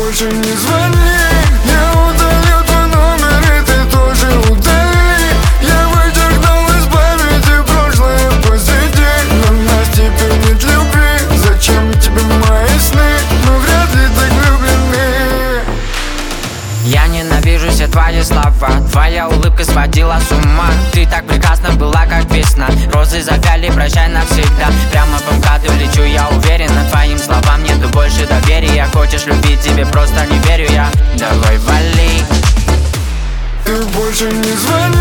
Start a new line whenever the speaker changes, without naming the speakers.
больше не звони. Я удалю твой номер, и ты тоже удали. Я вычеркнул из памяти прошлое позади. Но нас теперь нет любви. Зачем тебе мои сны? Мы вряд ли так влюблены.
Я ненавижу все твои слова. Твоя улыбка сводила с ума. Ты так прекрасна была, как весна. Розы завяли, прощай навсегда. Прямо по МКАДу лечу, я уверена. Твоим словам нету больше доверия. Хочешь любить, тебе просто не верю я. Давай вали.
Ты больше не звони.